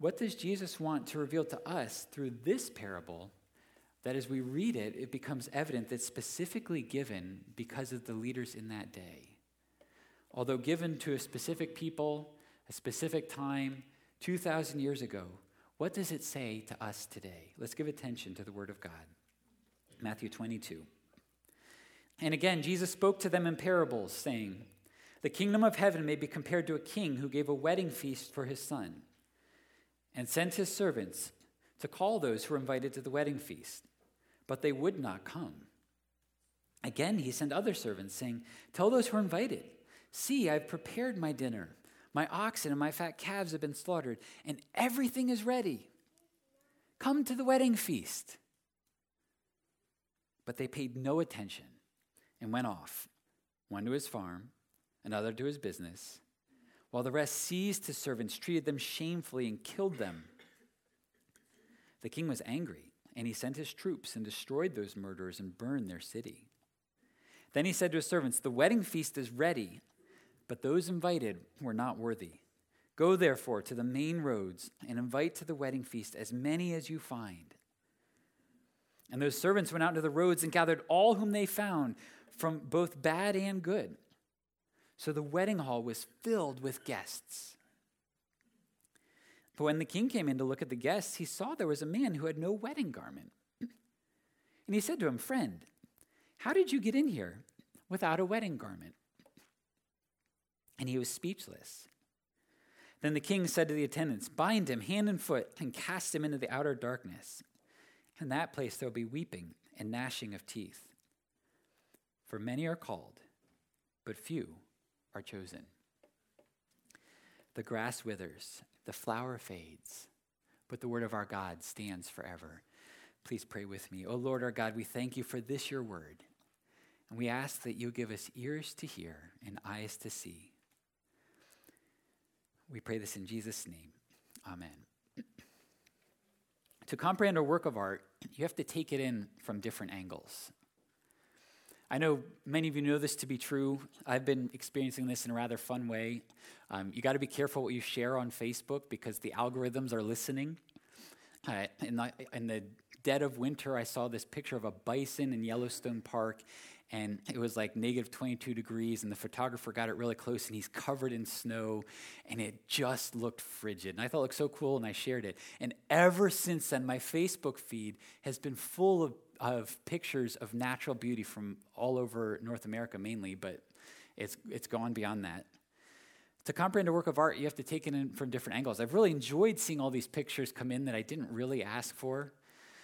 What does Jesus want to reveal to us through this parable that as we read it, it becomes evident that's specifically given because of the leaders in that day? Although given to a specific people, a specific time, 2,000 years ago, what does it say to us today? Let's give attention to the word of God. Matthew 22. And again, Jesus spoke to them in parables, saying, "The kingdom of heaven may be compared to a king who gave a wedding feast for his son and sent his servants to call those who were invited to the wedding feast, but they would not come. Again, he sent other servants, saying, 'Tell those who are invited, see, I've prepared my dinner. My oxen and my fat calves have been slaughtered, and everything is ready. Come to the wedding feast.' But they paid no attention and went off, one to his farm, another to his business, while the rest seized his servants, treated them shamefully, and killed them. The king was angry, and he sent his troops and destroyed those murderers and burned their city. Then he said to his servants, 'The wedding feast is ready, but those invited were not worthy. Go therefore to the main roads and invite to the wedding feast as many as you find.' And those servants went out into the roads and gathered all whom they found, from both bad and good. So the wedding hall was filled with guests. But when the king came in to look at the guests, he saw there was a man who had no wedding garment. And he said to him, 'Friend, how did you get in here without a wedding garment?' And he was speechless. Then the king said to the attendants, 'Bind him hand and foot and cast him into the outer darkness. In that place there will be weeping and gnashing of teeth. For many are called, but few are chosen.' The grass withers, the flower fades, but the word of our God stands forever." Please pray with me. Oh Lord our God, we thank you for this, your word. And we ask that you give us ears to hear and eyes to see. We pray this in Jesus' name. Amen. To comprehend a work of art, you have to take it in from different angles. I know many of you know this to be true. I've been experiencing this in a rather fun way. You got to be careful what you share on Facebook because the algorithms are listening. In the dead of winter, I saw this picture of a bison in Yellowstone Park, and it was like negative 22 degrees, and the photographer got it really close, and he's covered in snow, and it just looked frigid. And I thought it looked so cool, and I shared it. And ever since then, my Facebook feed has been full of pictures of natural beauty from all over North America mainly, but it's gone beyond that. To comprehend a work of art, you have to take it in from different angles. I've really enjoyed seeing all these pictures come in that I didn't really ask for.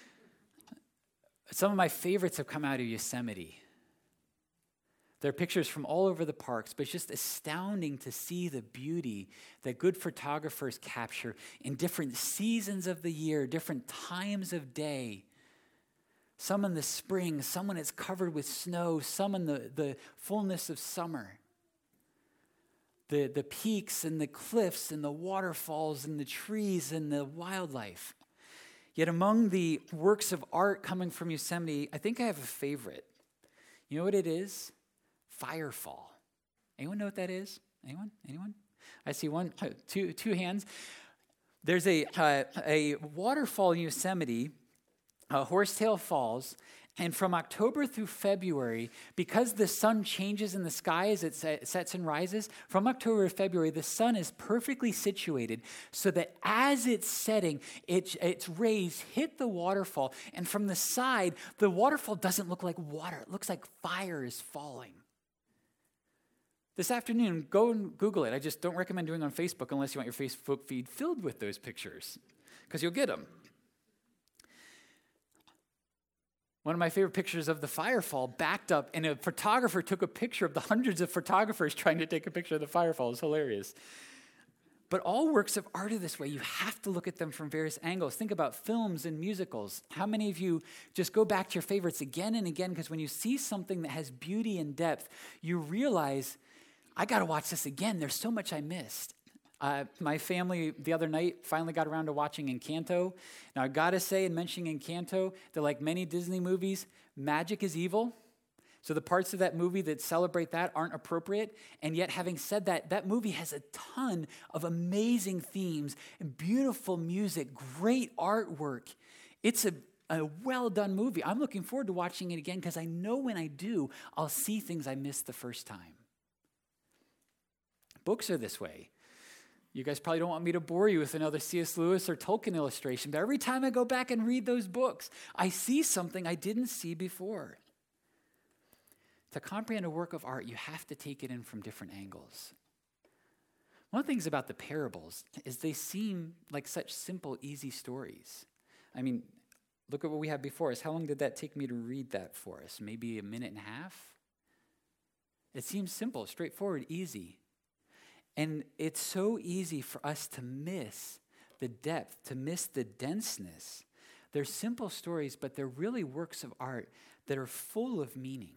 Some of my favorites have come out of Yosemite. There are pictures from all over the parks, but it's just astounding to see the beauty that good photographers capture in different seasons of the year, different times of day. Some in the spring, some when it's covered with snow, some in the fullness of summer. The peaks and the cliffs and the waterfalls and the trees and the wildlife. Yet among the works of art coming from Yosemite, I think I have a favorite. You know what it is? Firefall. Anyone know what that is? Anyone? I see one, two hands. There's a waterfall in Yosemite, Horsetail Falls, and from October through February, because the sun changes in the sky as it sets and rises, from October to February, the sun is perfectly situated so that as it's setting, its rays hit the waterfall, and from the side, the waterfall doesn't look like water. It looks like fire is falling. This afternoon, go and Google it. I just don't recommend doing it on Facebook unless you want your Facebook feed filled with those pictures, because you'll get them. One of my favorite pictures of the firefall backed up, and a photographer took a picture of the hundreds of photographers trying to take a picture of the firefall. It was hilarious. But all works of art are this way. You have to look at them from various angles. Think about films and musicals. How many of you just go back to your favorites again and again? Because when you see something that has beauty and depth, you realize, I got to watch this again. There's so much I missed. My family the other night finally got around to watching Encanto. Now, I got to say, in mentioning Encanto, that like many Disney movies, magic is evil. So the parts of that movie that celebrate that aren't appropriate. And yet, having said that, that movie has a ton of amazing themes and beautiful music, great artwork. It's a well-done movie. I'm looking forward to watching it again because I know when I do, I'll see things I missed the first time. Books are this way. You guys probably don't want me to bore you with another C.S. Lewis or Tolkien illustration, but every time I go back and read those books, I see something I didn't see before. To comprehend a work of art, you have to take it in from different angles. One of the things about the parables is they seem like such simple, easy stories. I mean, look at what we have before us. How long did that take me to read that for us? Maybe a minute and a half? It seems simple, straightforward, easy. And it's so easy for us to miss the depth, to miss the denseness. They're simple stories, but they're really works of art that are full of meaning.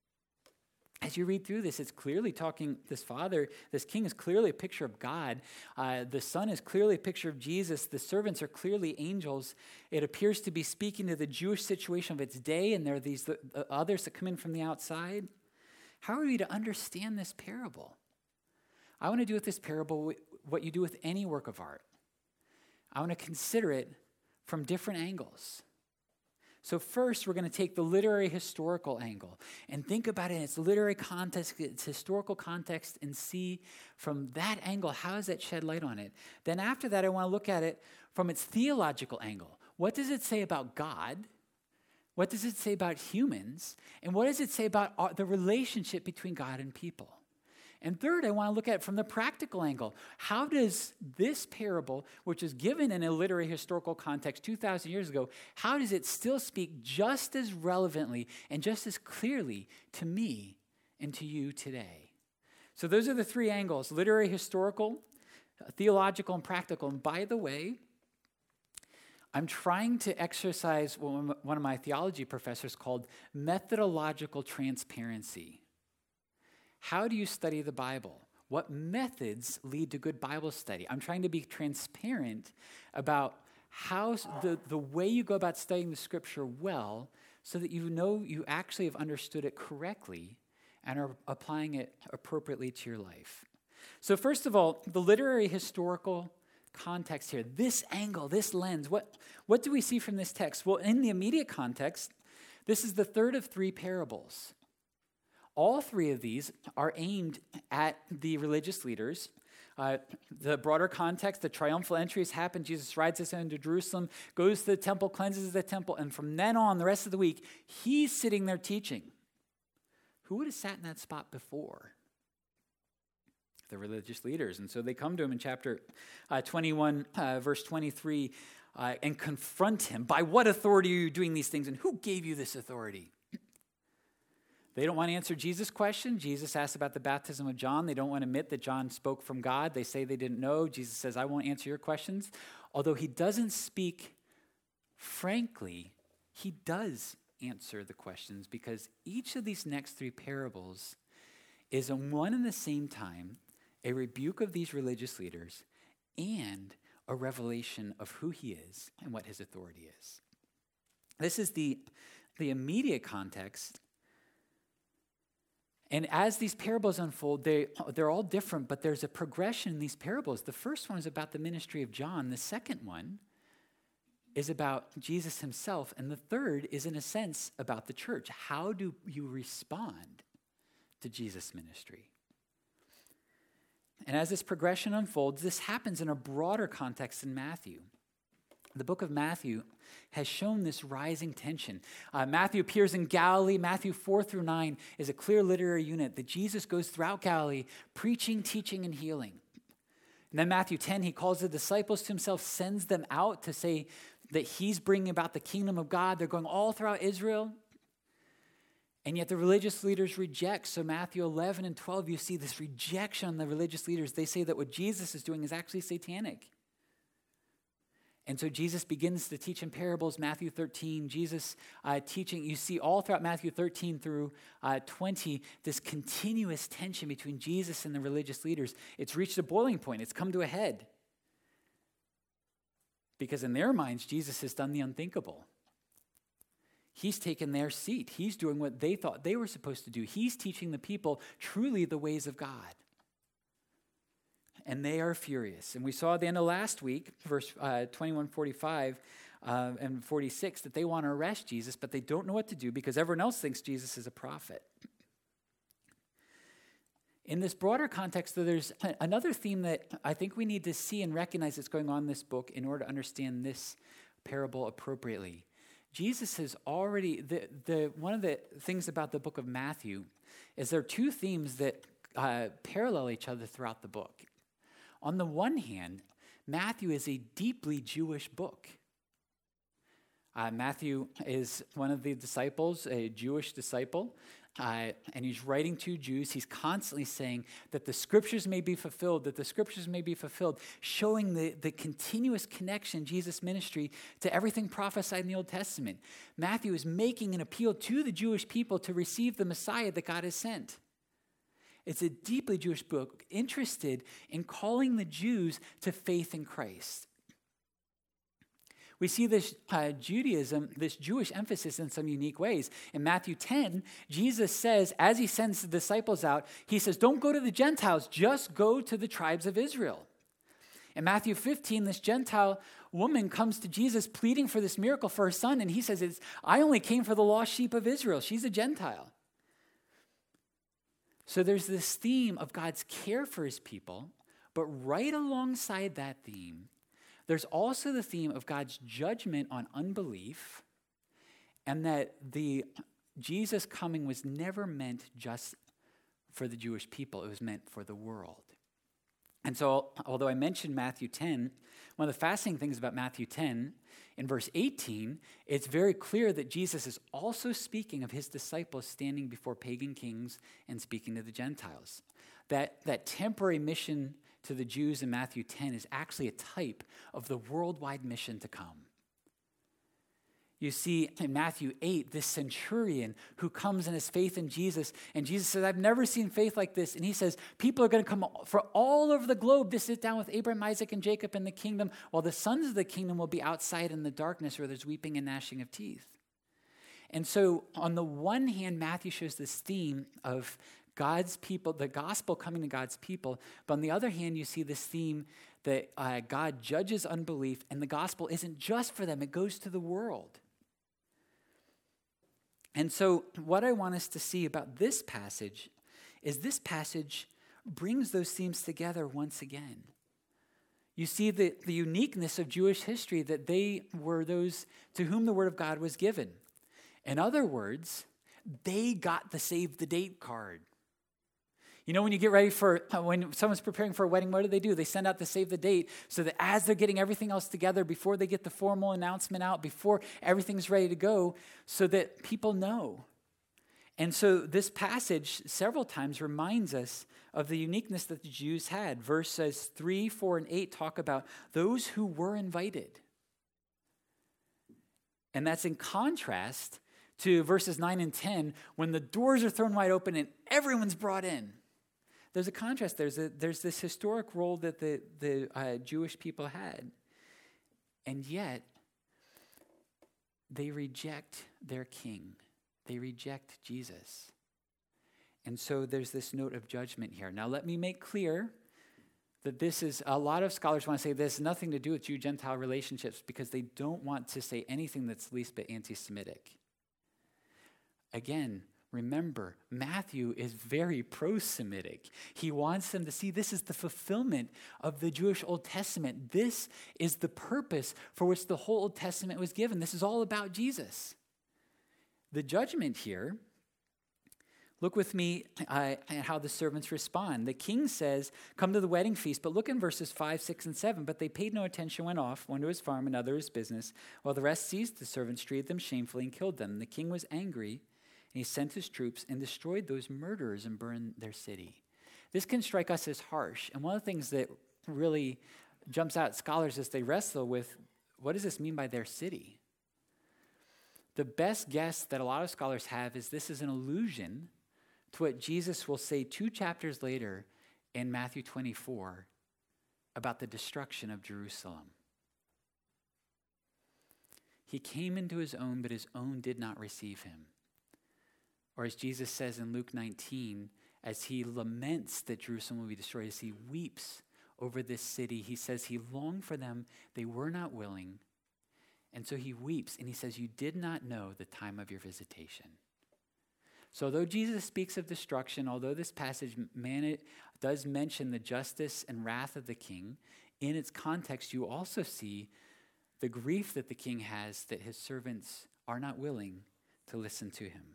As you read through this, it's clearly talking, this father, this king is clearly a picture of God. The son is clearly a picture of Jesus. The servants are clearly angels. It appears to be speaking to the Jewish situation of its day, and there are these others that come in from the outside. How are we to understand this parable? I want to do with this parable what you do with any work of art. I want to consider it from different angles. So first, we're going to take the literary historical angle and think about it in its literary context, its historical context, and see from that angle, how does that shed light on it? Then after that, I want to look at it from its theological angle. What does it say about God? What does it say about humans? And what does it say about the relationship between God and people? And third, I want to look at it from the practical angle. How does this parable, which is given in a literary historical context 2,000 years ago, how does it still speak just as relevantly and just as clearly to me and to you today? So those are the three angles: literary, historical, theological, and practical. And by the way, I'm trying to exercise what one of my theology professors called methodological transparency. How do you study the Bible? What methods lead to good Bible study? I'm trying to be transparent about how the way you go about studying the Scripture well, so that you know you actually have understood it correctly and are applying it appropriately to your life. So first of all, the literary historical context here, this angle, this lens, what do we see from this text? Well, in the immediate context, this is the third of three parables. All three of these are aimed at the religious leaders. The broader context, the triumphal entry has happened. Jesus rides us into Jerusalem, goes to the temple, cleanses the temple, and from then on, the rest of the week, he's sitting there teaching. Who would have sat in that spot before? The religious leaders. And so they come to him in chapter 21, verse 23, and confront him. By what authority are you doing these things, and who gave you this authority? They don't want to answer Jesus' question. Jesus asked about the baptism of John. They don't want to admit that John spoke from God. They say they didn't know. Jesus says, I won't answer your questions. Although he doesn't speak frankly, he does answer the questions, because each of these next three parables is in one and the same time a rebuke of these religious leaders and a revelation of who he is and what his authority is. This is the immediate context. And as these parables unfold, they're all different, but there's a progression in these parables. The first one is about the ministry of John. The second one is about Jesus himself. And the third is, in a sense, about the church. How do you respond to Jesus' ministry? And as this progression unfolds, this happens in a broader context in Matthew. The book of Matthew has shown this rising tension. Matthew appears in Galilee. Matthew 4 through 9 is a clear literary unit that Jesus goes throughout Galilee, preaching, teaching, and healing. And then Matthew 10, he calls the disciples to himself, sends them out to say that he's bringing about the kingdom of God. They're going all throughout Israel. And yet the religious leaders reject. So Matthew 11 and 12, you see this rejection on the religious leaders. They say that what Jesus is doing is actually satanic. And so Jesus begins to teach in parables. Matthew 13, Jesus teaching. You see all throughout Matthew 13 through 20, this continuous tension between Jesus and the religious leaders. It's reached a boiling point. It's come to a head. Because in their minds, Jesus has done the unthinkable. He's taken their seat. He's doing what they thought they were supposed to do. He's teaching the people truly the ways of God. And they are furious. And we saw at the end of last week, verse 21, 45 and 46, that they want to arrest Jesus, but they don't know what to do because everyone else thinks Jesus is a prophet. In this broader context, though, there's another theme that I think we need to see and recognize that's going on in this book in order to understand this parable appropriately. Jesus has already, one of the things about the book of Matthew is there are two themes that parallel each other throughout the book. On the one hand, Matthew is a deeply Jewish book. Matthew is one of the disciples, a Jewish disciple, and he's writing to Jews. He's constantly saying that the scriptures may be fulfilled, showing the continuous connection in Jesus' ministry to everything prophesied in the Old Testament. Matthew is making an appeal to the Jewish people to receive the Messiah that God has sent. It's a deeply Jewish book, interested in calling the Jews to faith in Christ. We see this Judaism, this Jewish emphasis in some unique ways. In Matthew 10, Jesus says, as he sends the disciples out, he says, don't go to the Gentiles, just go to the tribes of Israel. In Matthew 15, this Gentile woman comes to Jesus pleading for this miracle for her son, and he says, I only came for the lost sheep of Israel. She's a Gentile. So there's this theme of God's care for his people, but right alongside that theme, there's also the theme of God's judgment on unbelief, and that the Jesus coming was never meant just for the Jewish people. It was meant for the world. And so, although I mentioned Matthew 10, one of the fascinating things about Matthew 10, in verse 18, it's very clear that Jesus is also speaking of his disciples standing before pagan kings and speaking to the Gentiles. That temporary mission to the Jews in Matthew 10 is actually a type of the worldwide mission to come. You see in Matthew 8, this centurion who comes and has faith in Jesus, and Jesus says, I've never seen faith like this. And he says, people are going to come from all over the globe to sit down with Abraham, Isaac, and Jacob in the kingdom, while the sons of the kingdom will be outside in the darkness where there's weeping and gnashing of teeth. And so on the one hand, Matthew shows this theme of God's people, the gospel coming to God's people. But on the other hand, you see this theme that God judges unbelief, and the gospel isn't just for them, it goes to the world. And so what I want us to see about this passage is this passage brings those themes together once again. You see the uniqueness of Jewish history, that they were those to whom the word of God was given. In other words, they got the save the date card. You know, when you get ready when someone's preparing for a wedding, what do? They send out the save the date so that as they're getting everything else together, before they get the formal announcement out, before everything's ready to go, so that people know. And so this passage several times reminds us of the uniqueness that the Jews had. Verses 3, 4, and 8 talk about those who were invited. And that's in contrast to verses 9 and 10, when the doors are thrown wide open and everyone's brought in. There's a contrast. There's this historic role that the Jewish people had. And yet, they reject their king. They reject Jesus. And so there's this note of judgment here. Now, let me make clear that this is, a lot of scholars want to say this has nothing to do with Jew-Gentile relationships because they don't want to say anything that's least bit anti-Semitic. Again, remember, Matthew is very pro-Semitic. He wants them to see this is the fulfillment of the Jewish Old Testament. This is the purpose for which the whole Old Testament was given. This is all about Jesus. The judgment here, look with me at how the servants respond. The king says, come to the wedding feast, but look in verses 5, 6, and 7. But they paid no attention, went off, one to his farm, another to his business, while the rest seized the servants, treated them shamefully, and killed them. The king was angry, and he sent his troops and destroyed those murderers and burned their city. This can strike us as harsh. And one of the things that really jumps out at scholars as they wrestle with, what does this mean by their city? The best guess that a lot of scholars have is this is an allusion to what Jesus will say 2 chapters later in Matthew 24 about the destruction of Jerusalem. He came into his own, but his own did not receive him. Or as Jesus says in Luke 19, as he laments that Jerusalem will be destroyed, as he weeps over this city, he says he longed for them, they were not willing. And so he weeps and he says, you did not know the time of your visitation. So although Jesus speaks of destruction, although this passage does mention the justice and wrath of the king, in its context you also see the grief that the king has that his servants are not willing to listen to him.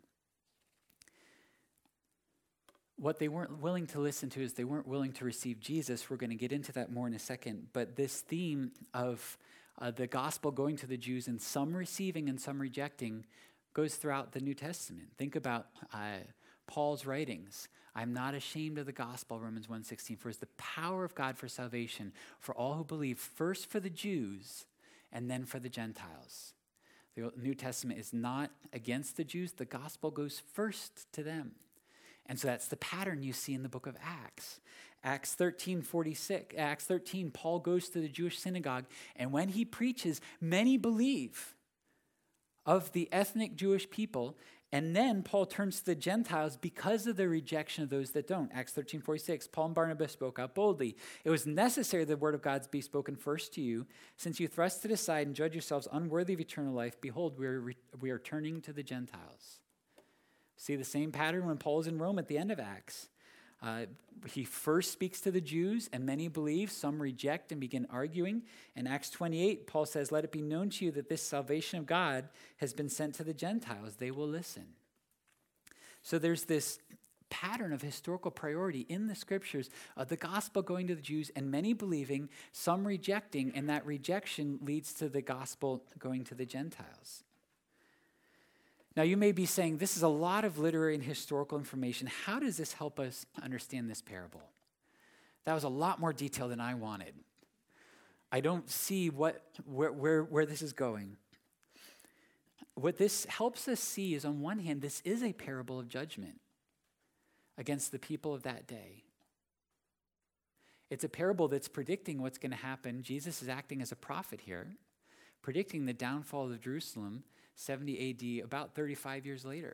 What they weren't willing to listen to is they weren't willing to receive Jesus. We're going to get into that more in a second. But this theme of the gospel going to the Jews and some receiving and some rejecting goes throughout the New Testament. Think about Paul's writings. I'm not ashamed of the gospel, Romans 1:16, for it's the power of God for salvation for all who believe, first for the Jews and then for the Gentiles. The New Testament is not against the Jews. The gospel goes first to them. And so that's the pattern you see in the book of Acts. Acts 13, Paul goes to the Jewish synagogue, and when he preaches, many believe of the ethnic Jewish people, and then Paul turns to the Gentiles because of the rejection of those that don't. Acts 13:46, Paul and Barnabas spoke out boldly. It was necessary that the word of God be spoken first to you. Since you thrust it aside and judge yourselves unworthy of eternal life, behold, we are turning to the Gentiles. See the same pattern when Paul is in Rome at the end of Acts. He first speaks to the Jews, and many believe, some reject and begin arguing. In Acts 28, Paul says, let it be known to you that this salvation of God has been sent to the Gentiles. They will listen. So there's this pattern of historical priority in the scriptures of the gospel going to the Jews and many believing, some rejecting, and that rejection leads to the gospel going to the Gentiles. Now, you may be saying, this is a lot of literary and historical information. How does this help us understand this parable? That was a lot more detail than I wanted. I don't see where this is going. What this helps us see is, on one hand, this is a parable of judgment against the people of that day. It's a parable that's predicting what's going to happen. Jesus is acting as a prophet here, predicting the downfall of Jerusalem 70 AD, about 35 years later.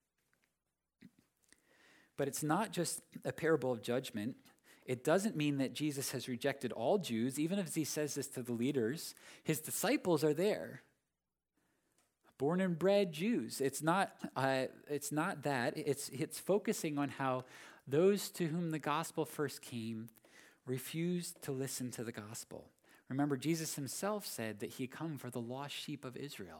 But it's not just a parable of judgment. It doesn't mean that Jesus has rejected all Jews, even if he says this to the leaders. His disciples are there, born and bred Jews. It's not that. It's focusing on how those to whom the gospel first came refused to listen to the gospel. Remember, Jesus himself said that he had come for the lost sheep of Israel.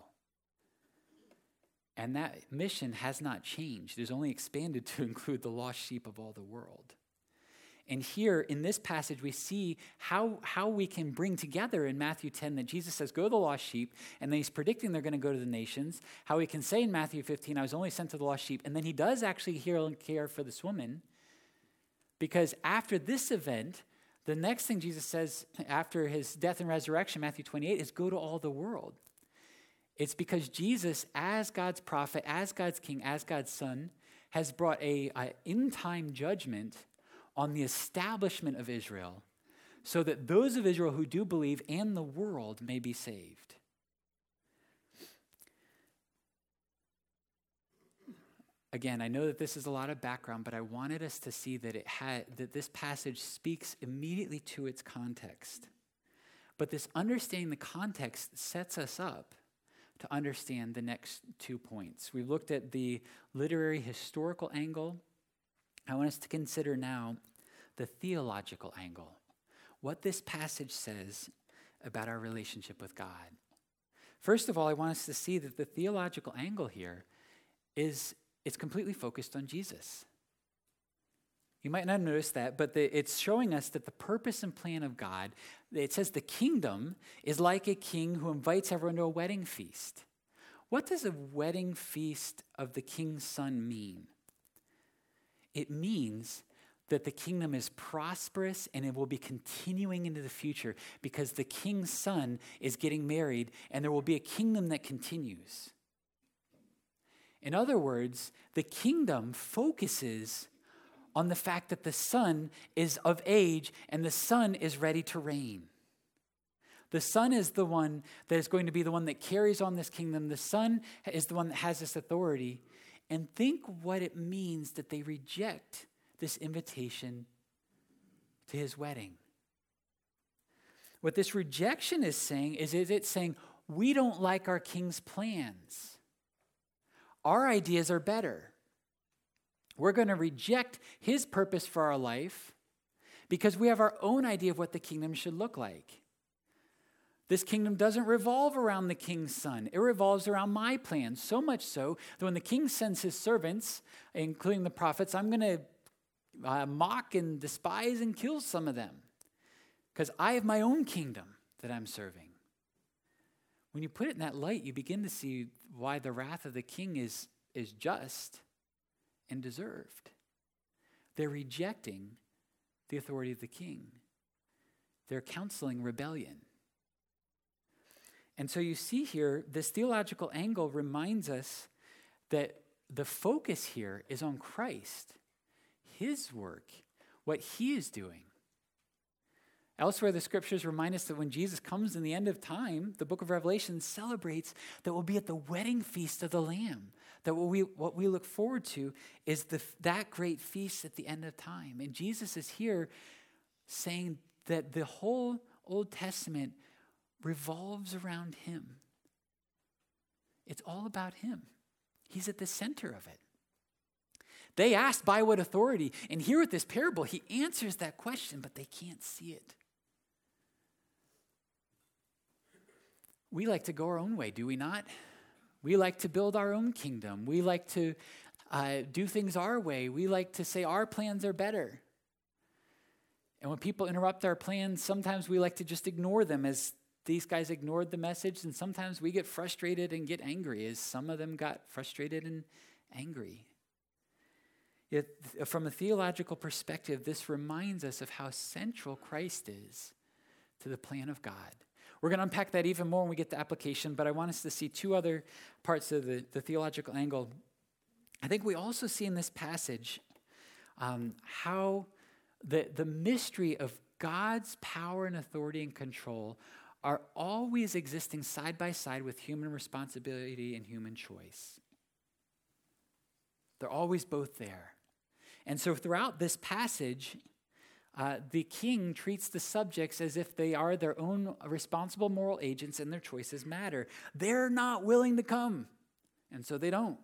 And that mission has not changed. It is only expanded to include the lost sheep of all the world. And here in this passage, we see how we can bring together in Matthew 10 that Jesus says, go to the lost sheep, and then he's predicting they're going to go to the nations. How he can say in Matthew 15, I was only sent to the lost sheep. And then he does actually heal and care for this woman, because after this event, the next thing Jesus says after his death and resurrection, Matthew 28, is go to all the world. It's because Jesus, as God's prophet, as God's king, as God's son, has brought a in-time judgment on the establishment of Israel so that those of Israel who do believe and the world may be saved. Again, I know that this is a lot of background, but I wanted us to see that that this passage speaks immediately to its context. But this understanding the context sets us up to understand the next 2 points. We've looked at the literary historical angle. I want us to consider now the theological angle. What this passage says about our relationship with God. First of all, I want us to see that the theological angle here is it's completely focused on Jesus. You might not notice that, but it's showing us that the purpose and plan of God, it says the kingdom is like a king who invites everyone to a wedding feast. What does a wedding feast of the king's son mean? It means that the kingdom is prosperous and it will be continuing into the future because the king's son is getting married and there will be a kingdom that continues. In other words, the kingdom focuses on the fact that the son is of age and the son is ready to reign. The Son is the one that is going to be the one that carries on this kingdom. The Son is the one that has this authority. And think what it means that they reject this invitation to his wedding. What this rejection is saying is it's saying, we don't like our king's plans. Our ideas are better. We're going to reject his purpose for our life because we have our own idea of what the kingdom should look like. This kingdom doesn't revolve around the king's son. It revolves around my plans, so much so that when the king sends his servants, including the prophets, I'm going to mock and despise and kill some of them because I have my own kingdom that I'm serving. When you put it in that light, you begin to see why the wrath of the king is just and deserved. They're rejecting the authority of the king. They're counseling rebellion. And so you see here, this theological angle reminds us that the focus here is on Christ, his work, what he is doing. Elsewhere, the scriptures remind us that when Jesus comes in the end of time, the book of Revelation celebrates that we'll be at the wedding feast of the Lamb. That what we look forward to is that great feast at the end of time. And Jesus is here saying that the whole Old Testament revolves around him. It's all about him. He's at the center of it. They asked, by what authority? And here with this parable, he answers that question, but they can't see it. We like to go our own way, do we not? We like to build our own kingdom. We like to do things our way. We like to say our plans are better. And when people interrupt our plans, sometimes we like to just ignore them as these guys ignored the message, and sometimes we get frustrated and get angry as some of them got frustrated and angry. Yet, from a theological perspective, this reminds us of how central Christ is to the plan of God. We're going to unpack that even more when we get to application, but I want us to see two other parts of the theological angle. I think we also see in this passage how the mystery of God's power and authority and control are always existing side by side with human responsibility and human choice. They're always both there. And so throughout this passage, the king treats the subjects as if they are their own responsible moral agents and their choices matter. They're not willing to come, and so they don't.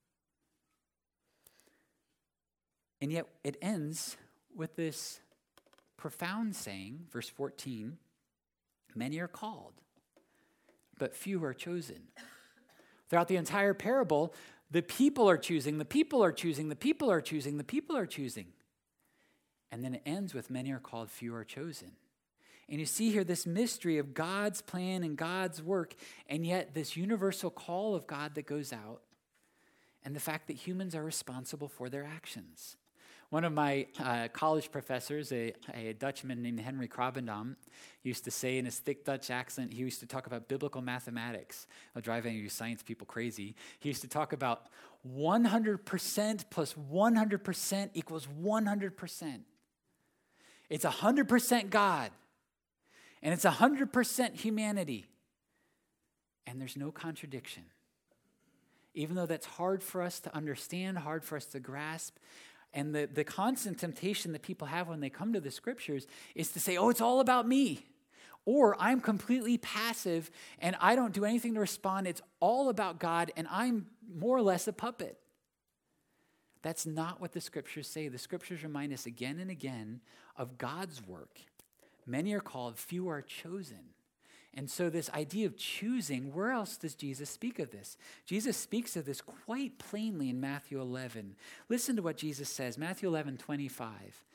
And yet it ends with this profound saying, verse 14, many are called, but few are chosen. Throughout the entire parable, the people are choosing, the people are choosing, the people are choosing, the people are choosing. And then it ends with many are called, few are chosen. And you see here this mystery of God's plan and God's work, and yet this universal call of God that goes out, and the fact that humans are responsible for their actions. One of my college professors, a Dutchman named Henry Krabbendam, used to say in his thick Dutch accent, he used to talk about biblical mathematics. I'll drive any of you science people crazy. He used to talk about 100% plus 100% equals 100%. It's 100% God, and it's 100% humanity, and there's no contradiction. Even though that's hard for us to understand, hard for us to grasp, and the constant temptation that people have when they come to the scriptures is to say, oh, it's all about me. Or I'm completely passive and I don't do anything to respond. It's all about God and I'm more or less a puppet. That's not what the scriptures say. The scriptures remind us again and again of God's work. Many are called, few are chosen. And so this idea of choosing, where else does Jesus speak of this? Jesus speaks of this quite plainly in Matthew 11. Listen to what Jesus says, Matthew 11:25.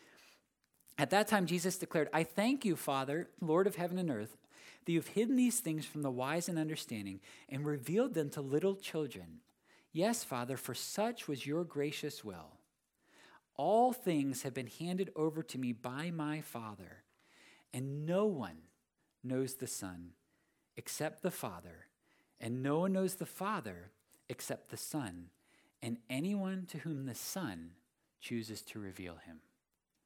At that time, Jesus declared, I thank you, Father, Lord of heaven and earth, that you've hidden these things from the wise and understanding and revealed them to little children. Yes, Father, for such was your gracious will. All things have been handed over to me by my Father, and no one knows the Son except the Father, and no one knows the Father except the Son, and anyone to whom the Son chooses to reveal him.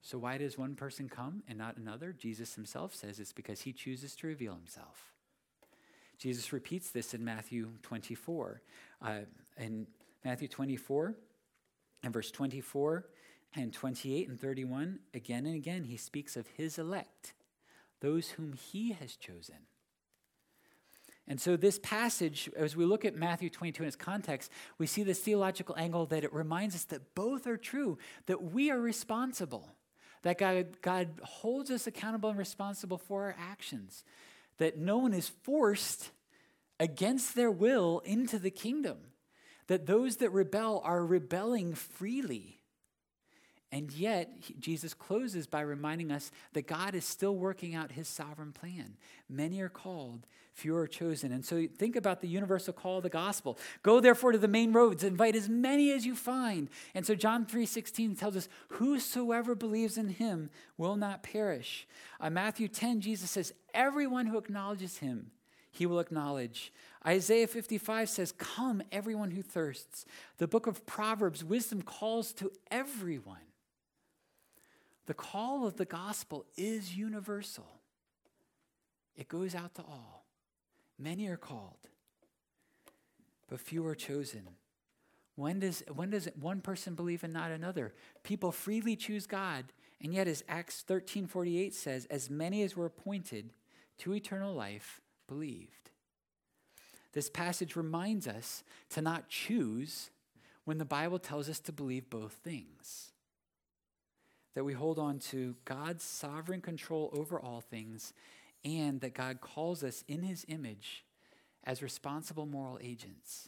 So why does one person come and not another? Jesus himself says it's because he chooses to reveal himself. Jesus repeats this in Matthew 24. In Matthew 24, and verse 24 and 28 and 31, again and again, he speaks of his elect, those whom he has chosen. And so this passage, as we look at Matthew 22 in its context, we see this theological angle that it reminds us that both are true, that we are responsible, that God holds us accountable and responsible for our actions, that no one is forced against their will into the kingdom, that those that rebel are rebelling freely. And yet, Jesus closes by reminding us that God is still working out his sovereign plan. Many are called, few are chosen. And so think about the universal call of the gospel. Go therefore to the main roads, invite as many as you find. And so John 3:16 tells us, whosoever believes in him will not perish. Matthew 10, Jesus says, everyone who acknowledges him, he will acknowledge. Isaiah 55 says, come, everyone who thirsts. The book of Proverbs, wisdom calls to everyone. The call of the gospel is universal. It goes out to all. Many are called, but few are chosen. When does one person believe and not another? People freely choose God, and yet as Acts 13:48 says, as many as were appointed to eternal life believed. This passage reminds us to not choose when the Bible tells us to believe both things. That we hold on to God's sovereign control over all things, and that God calls us in his image as responsible moral agents.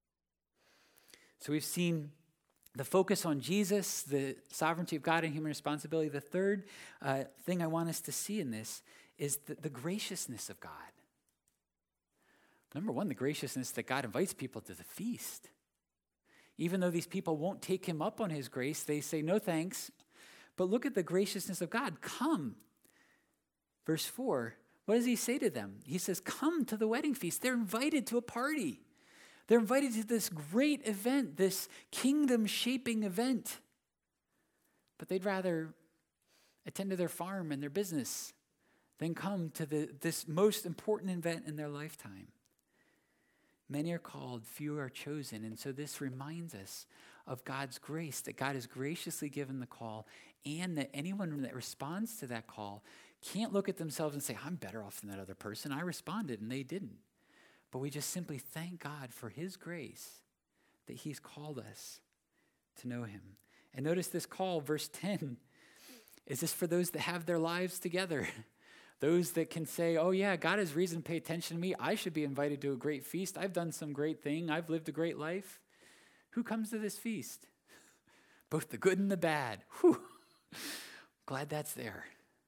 So we've seen the focus on Jesus, the sovereignty of God and human responsibility. The third thing I want us to see in this is the graciousness of God. Number one, the graciousness that God invites people to the feast. Even though these people won't take him up on his grace, they say, no thanks. But look at the graciousness of God. Come. Verse 4, what does he say to them? He says, come to the wedding feast. They're invited to a party. They're invited to this great event, this kingdom-shaping event. But they'd rather attend to their farm and their business than come to this most important event in their lifetime. Many are called, few are chosen. And so this reminds us of God's grace, that God has graciously given the call, and that anyone that responds to that call can't look at themselves and say, I'm better off than that other person. I responded and they didn't. But we just simply thank God for his grace that he's called us to know him. And notice this call, verse 10, is this for those that have their lives together? Those that can say, oh yeah, God has reason to pay attention to me. I should be invited to a great feast. I've done some great thing. I've lived a great life. Who comes to this feast? Both the good and the bad. Whew. Glad that's there.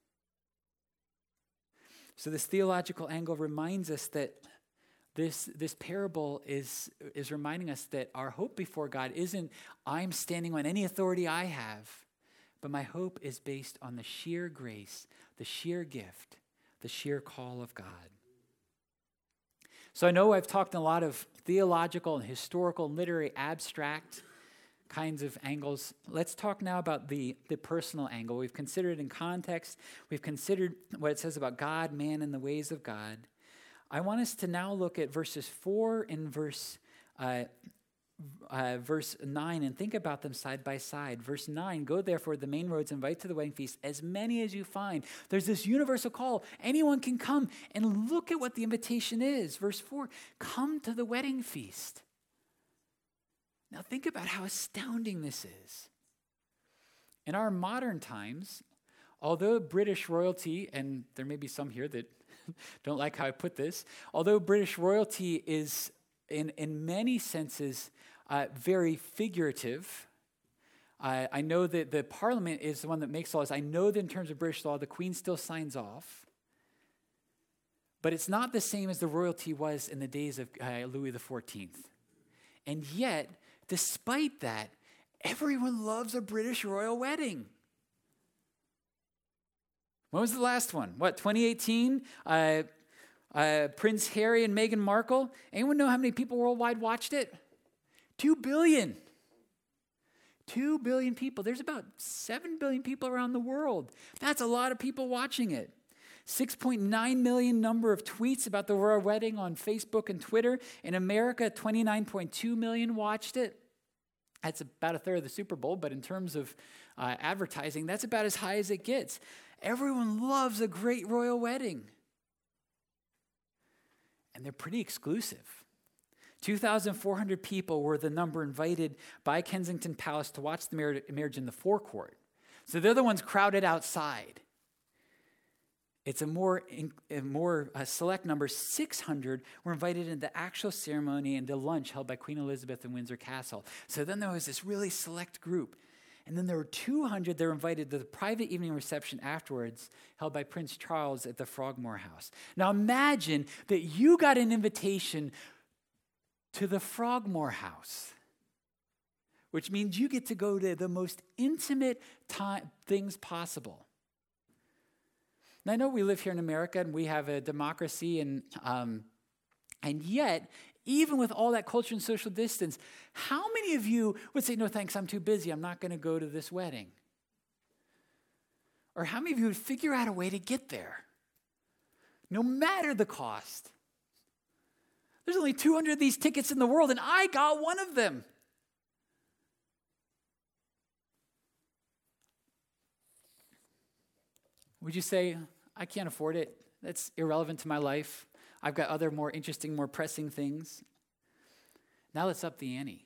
So this theological angle reminds us that this parable is reminding us that our hope before God isn't I'm standing on any authority I have, but my hope is based on the sheer grace, the sheer gift, the sheer call of God. So I know I've talked in a lot of theological and historical and literary abstract kinds of angles. Let's talk now about the personal angle. We've considered in context. We've considered what it says about God, man, and the ways of God. I want us to now look at verses 4 and verse 9 and think about them side by side. Verse 9, go therefore to the main roads, invite to the wedding feast as many as you find. There's this universal call. Anyone can come, and look at what the invitation is. Verse 4, come to the wedding feast. Now think about how astounding this is. In our modern times, although British royalty, and there may be some here that don't like how I put this, although British royalty is in many senses very figurative. I know that the Parliament is the one that makes laws. I know that in terms of British law, the Queen still signs off. But it's not the same as the royalty was in the days of Louis XIV. And yet, despite that, everyone loves a British royal wedding. When was the last one? 2018? Prince Harry and Meghan Markle. Anyone know how many people worldwide watched it? 2 billion. 2 billion people. There's about 7 billion people around the world. That's a lot of people watching it. 6.9 million number of tweets about the royal wedding on Facebook and Twitter. In America, 29.2 million watched it. That's about a third of the Super Bowl, but in terms of advertising, that's about as high as it gets. Everyone loves a great royal wedding. And they're pretty exclusive. 2,400 people were the number invited by Kensington Palace to watch the marriage in the forecourt. So they're the ones crowded outside. It's a more select number. 600 were invited into the actual ceremony and to lunch held by Queen Elizabeth in Windsor Castle. So then there was this really select group. And then there were 200 that were invited to the private evening reception afterwards held by Prince Charles at the Frogmore House. Now imagine that you got an invitation to the Frogmore House, which means you get to go to the most intimate things possible. Now, I know we live here in America and we have a democracy, and yet, even with all that culture and social distance, how many of you would say, no thanks, I'm too busy, I'm not going to go to this wedding? Or how many of you would figure out a way to get there, no matter the cost? There's only 200 of these tickets in the world, and I got one of them. Would you say, I can't afford it? That's irrelevant to my life. I've got other more interesting, more pressing things. Now let's up the ante.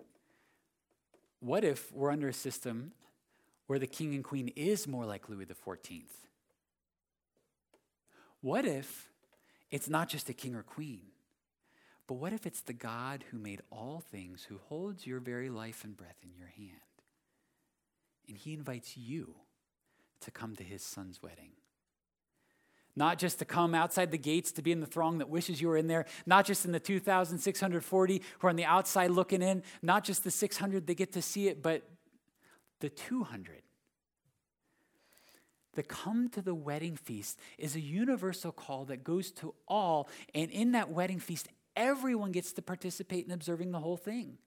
What if we're under a system where the king and queen is more like Louis XIV? What if it's not just a king or queen, but what if it's the God who made all things, who holds your very life and breath in your hand, and he invites you to come to his son's wedding? Not just to come outside the gates to be in the throng that wishes you were in there, not just in the 2,640 who are on the outside looking in, not just the 600 that get to see it, but the 200. The come to the wedding feast is a universal call that goes to all, and in that wedding feast, everyone gets to participate in observing the whole thing.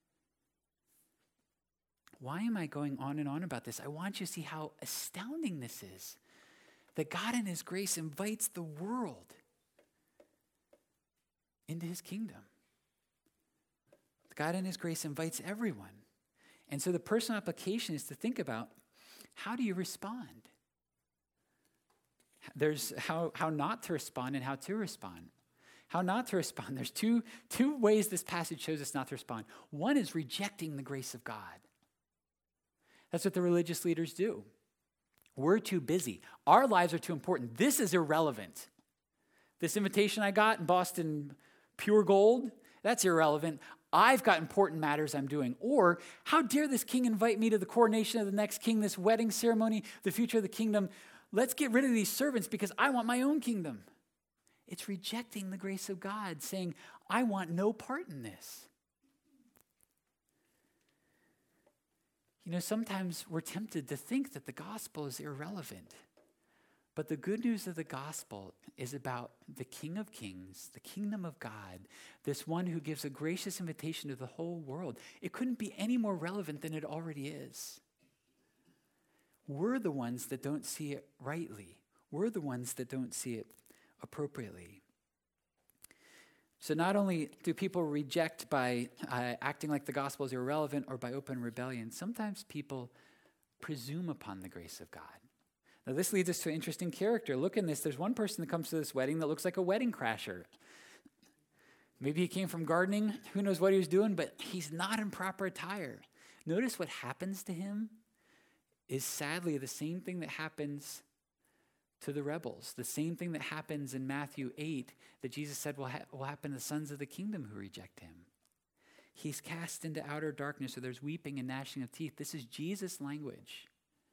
Why am I going on and on about this? I want you to see how astounding this is. That God in his grace invites the world into his kingdom. God in his grace invites everyone. And so the personal application is to think about, how do you respond? There's how not to respond and how to respond. How not to respond. There's two ways this passage shows us not to respond. One is rejecting the grace of God. That's what the religious leaders do. We're too busy. Our lives are too important. This is irrelevant. This invitation I got in Boston Pure Gold, that's irrelevant. I've got important matters I'm doing. Or, how dare this king invite me to the coronation of the next king, this wedding ceremony, the future of the kingdom. Let's get rid of these servants because I want my own kingdom. It's rejecting the grace of God, saying, I want no part in this. You know, sometimes we're tempted to think that the gospel is irrelevant. But the good news of the gospel is about the King of Kings, the kingdom of God, this one who gives a gracious invitation to the whole world. It couldn't be any more relevant than it already is. We're the ones that don't see it rightly. We're the ones that don't see it appropriately. So not only do people reject by acting like the gospel is irrelevant or by open rebellion, sometimes people presume upon the grace of God. Now this leads us to an interesting character. Look in this. There's one person that comes to this wedding that looks like a wedding crasher. Maybe he came from gardening. Who knows what he was doing, but he's not in proper attire. Notice what happens to him is sadly the same thing that happens to the rebels. The same thing that happens in Matthew 8 that Jesus said will happen to the sons of the kingdom who reject him. He's cast into outer darkness where there's weeping and gnashing of teeth. This is Jesus' language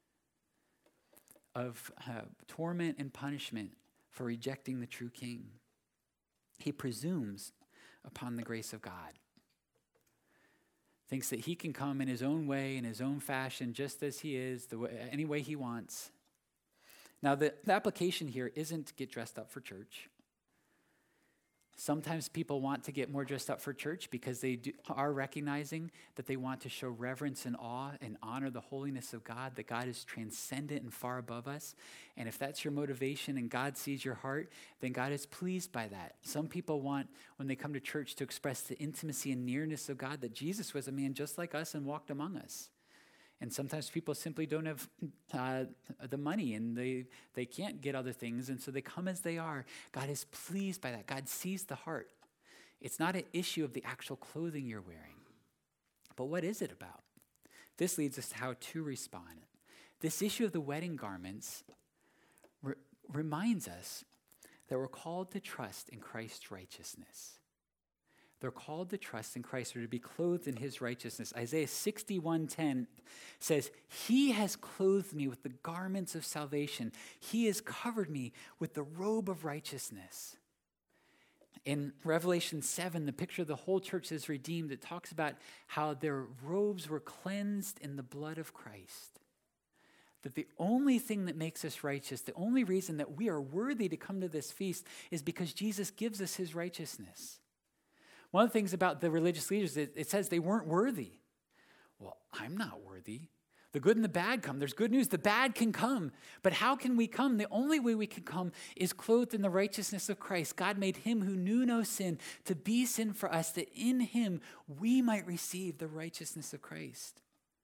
of torment and punishment for rejecting the true king. He presumes upon the grace of God. Thinks that he can come in his own way, in his own fashion, just as he is, any way he wants. Now, the application here isn't get dressed up for church. Sometimes people want to get more dressed up for church because they are recognizing that they want to show reverence and awe and honor the holiness of God, that God is transcendent and far above us. And if that's your motivation and God sees your heart, then God is pleased by that. Some people want, when they come to church, to express the intimacy and nearness of God, that Jesus was a man just like us and walked among us. And sometimes people simply don't have the money and they can't get other things. And so they come as they are. God is pleased by that. God sees the heart. It's not an issue of the actual clothing you're wearing. But what is it about? This leads us to how to respond. This issue of the wedding garments reminds us that we're called to trust in Christ's righteousness. They're called to trust in Christ or to be clothed in his righteousness. Isaiah 61:10 says, he has clothed me with the garments of salvation. He has covered me with the robe of righteousness. In Revelation 7, the picture of the whole church is redeemed. It talks about how their robes were cleansed in the blood of Christ. That the only thing that makes us righteous, the only reason that we are worthy to come to this feast is because Jesus gives us his righteousness. One of the things about the religious leaders, it says they weren't worthy. Well, I'm not worthy. The good and the bad come. There's good news. The bad can come. But how can we come? The only way we can come is clothed in the righteousness of Christ. God made him who knew no sin to be sin for us, that in him we might receive the righteousness of Christ.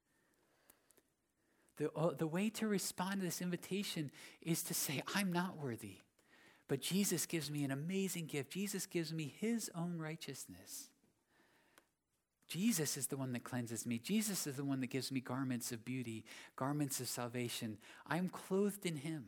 The way to respond to this invitation is to say, I'm not worthy. But Jesus gives me an amazing gift. Jesus gives me his own righteousness. Jesus is the one that cleanses me. Jesus is the one that gives me garments of beauty, garments of salvation. I'm clothed in him.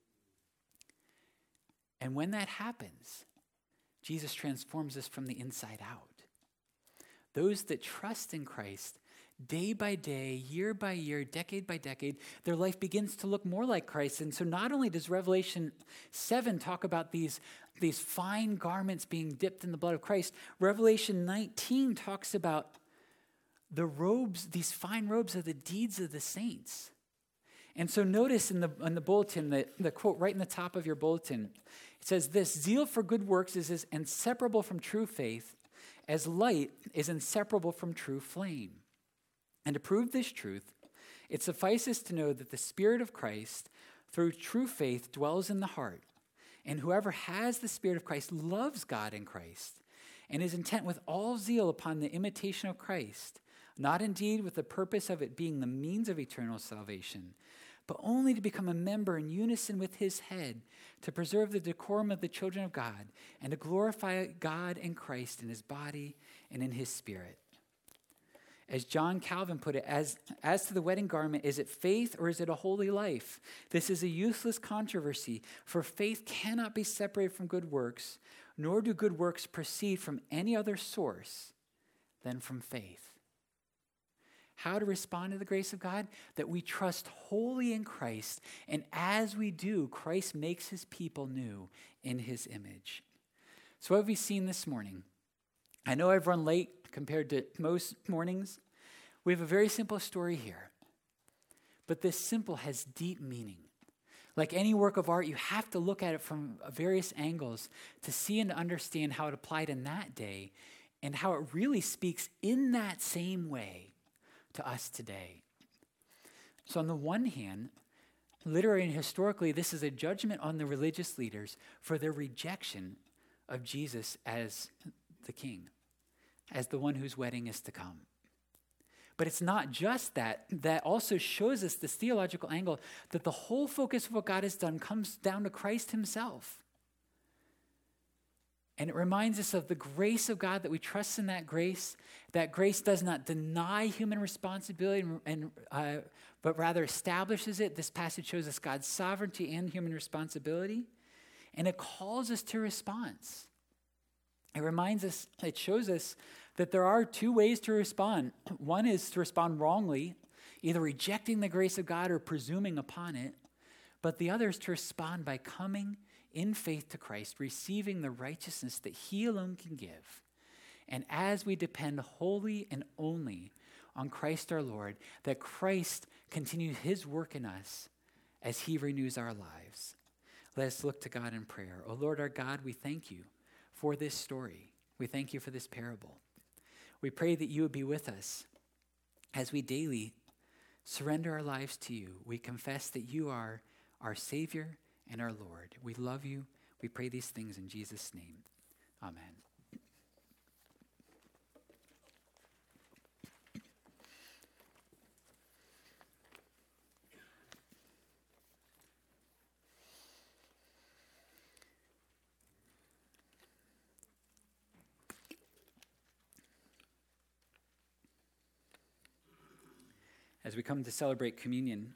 And when that happens, Jesus transforms us from the inside out. Those that trust in Christ, day by day, year by year, decade by decade, their life begins to look more like Christ. And so not only does Revelation 7 talk about these fine garments being dipped in the blood of Christ, Revelation 19 talks about the robes, these fine robes are the deeds of the saints. And so notice in the bulletin, the quote right in the top of your bulletin, it says this, zeal for good works is inseparable from true faith, as light is inseparable from true flame. And to prove this truth, it suffices to know that the Spirit of Christ, through true faith, dwells in the heart. And whoever has the Spirit of Christ loves God in Christ and is intent with all zeal upon the imitation of Christ, not indeed with the purpose of it being the means of eternal salvation, but only to become a member in unison with his head, to preserve the decorum of the children of God, and to glorify God and Christ in his body and in his spirit. As John Calvin put it, as to the wedding garment, is it faith or is it a holy life? This is a useless controversy, for faith cannot be separated from good works, nor do good works proceed from any other source than from faith. How to respond to the grace of God? That we trust wholly in Christ, and as we do, Christ makes his people new in his image. So what have we seen this morning? I know I've run late compared to most mornings. We have a very simple story here, but this simple has deep meaning. Like any work of art, you have to look at it from various angles to see and understand how it applied in that day and how it really speaks in that same way to us today. So on the one hand, literally and historically, this is a judgment on the religious leaders for their rejection of Jesus as the king, as the one whose wedding is to come. But it's not just that. That also shows us this theological angle that the whole focus of what God has done comes down to Christ himself. And it reminds us of the grace of God, that we trust in that grace. That grace does not deny human responsibility, but rather establishes it. This passage shows us God's sovereignty and human responsibility. And it calls us to response. It reminds us, it shows us that there are two ways to respond. One is to respond wrongly, either rejecting the grace of God or presuming upon it. But the other is to respond by coming in faith to Christ, receiving the righteousness that he alone can give. And as we depend wholly and only on Christ our Lord, that Christ continues his work in us as he renews our lives. Let us look to God in prayer. O Lord our God, we thank you for this story. We thank you for this parable. We pray that you would be with us as we daily surrender our lives to you. We confess that you are our Savior and our Lord. We love you. We pray these things in Jesus' name. Amen. As we come to celebrate communion,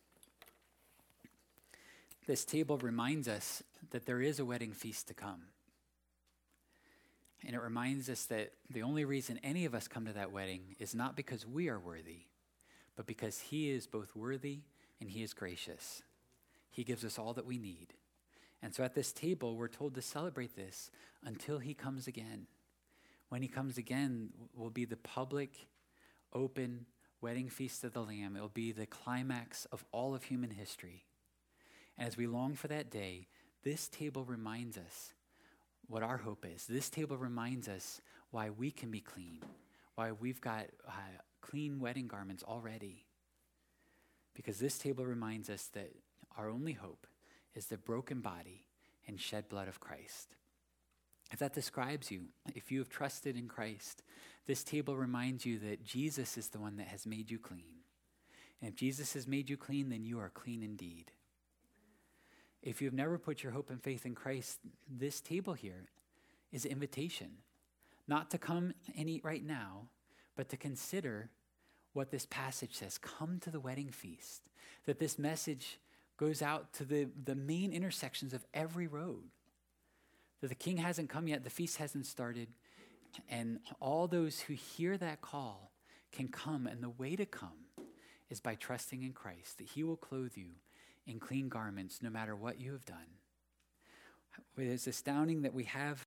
this table reminds us that there is a wedding feast to come. And it reminds us that the only reason any of us come to that wedding is not because we are worthy, but because he is both worthy and he is gracious. He gives us all that we need. And so at this table, we're told to celebrate this until he comes again. When he comes again, will be the public, open wedding feast of the Lamb. It will be the climax of all of human history. And as we long for that day, this table reminds us what our hope is. This table reminds us why we can be clean, why we've got clean wedding garments already. Because this table reminds us that our only hope is the broken body and shed blood of Christ. If that describes you, if you have trusted in Christ, this table reminds you that Jesus is the one that has made you clean. And if Jesus has made you clean, then you are clean indeed. If you've never put your hope and faith in Christ, this table here is an invitation, not to come and eat right now, but to consider what this passage says. Come to the wedding feast. That this message goes out to the main intersections of every road. That the king hasn't come yet, the feast hasn't started, and all those who hear that call can come, and the way to come is by trusting in Christ, that he will clothe you in clean garments no matter what you have done. It is astounding that we have